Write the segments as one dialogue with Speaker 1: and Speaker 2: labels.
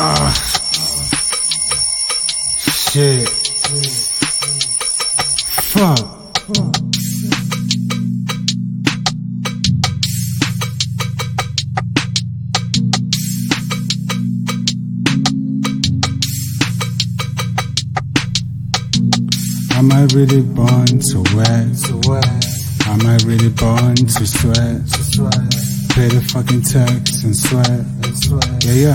Speaker 1: Shit. Fuck. Am I really born to wet? Am I really born to sweat? Pay the fucking tax and sweat. Yeah.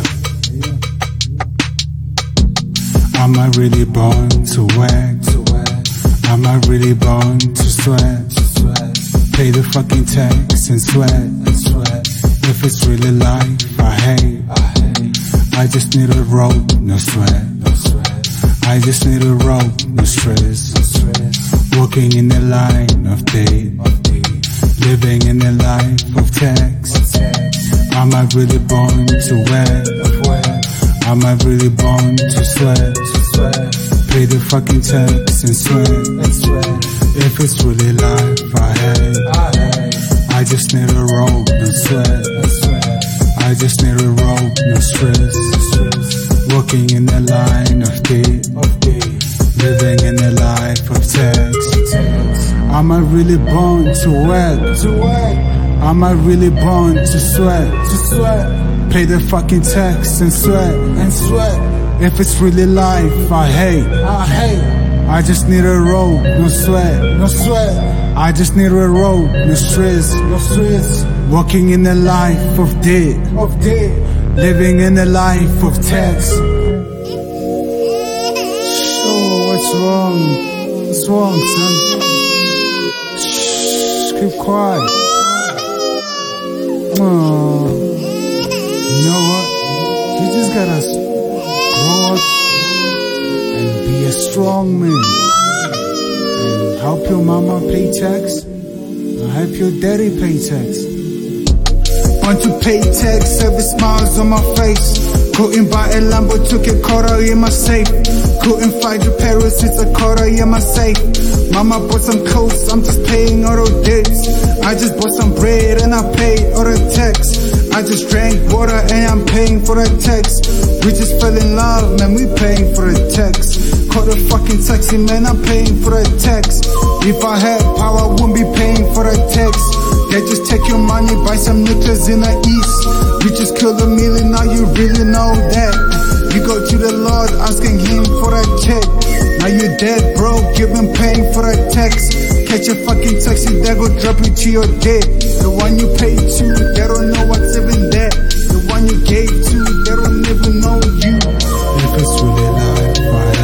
Speaker 1: Am I really born to wet? Am I really born to sweat? Pay the fucking tax and sweat. If it's really life I hate, I just need a rope, no sweat. I just need a rope, no stress. Walking in the line of day, living in the life of tax. Am I really born to wet? Am I really born to sweat? Pay the fucking tax and sweat. If it's really life I hate, I just need a rope, no sweat. I just need a rope, no stress. Walking in the line of day, living in the life of tax. Am I really born to wet? Am I really born to sweat? Pay the fucking tax and sweat. If it's really life I hate, I just need a rope, no sweat. I just need a rope, no stress. Walking in the life of day, living in the life of tax. What's wrong? What's wrong, son? Shh, keep quiet. Oh, you know what? You just gotta grow up and be a strong man. And help your mama pay tax. And help your daddy pay tax. Want to pay tax, every smile's on my face. Couldn't buy a Lambo, took a quarter in my safe. Couldn't find the Paris, it's a quarter in my safe. Mama bought some coats, I'm just paying all the debts. I just bought some bread and I paid all the tax. I just drank water and I'm paying for the tax. We just fell in love, man, we paying for the tax. Caught a fucking taxi, man, I'm paying for the tax. If I had power, I wouldn't be paying for the tax. They just take your money, buy some knickers in the east. You just killed $1 million, now you really know that. You go to the Lord asking him for a check. Now you dead broke, you've been paying for a tax. Catch a fucking taxi, that go drop you to your dead. The one you paid to, they don't know what's even there. The one you gave to, they don't even know you. If it's really life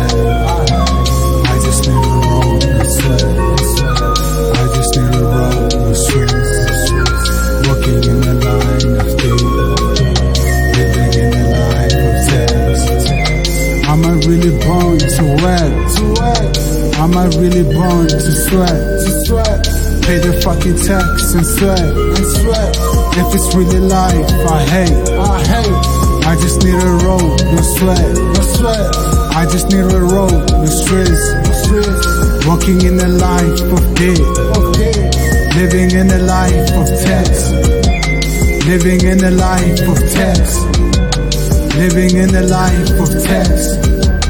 Speaker 1: I just need a rope and sweat. I just need a rope and stress. Walking in the line of day, living in the life of tax. Am I really born to wet? Am I really born to sweat? Pay the fucking tax and sweat. If it's really life I hate, I just need a rope, no sweat. I just need a rope, no stress. Walking in the life of day, living in the life of tax. Living in the life of tax. Living in the life of tax.